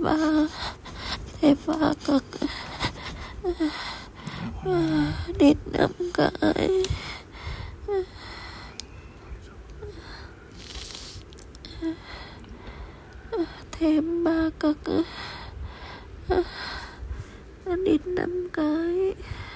ba thầy ba cực đít 5 cái thêm 3 cực đít 5 cái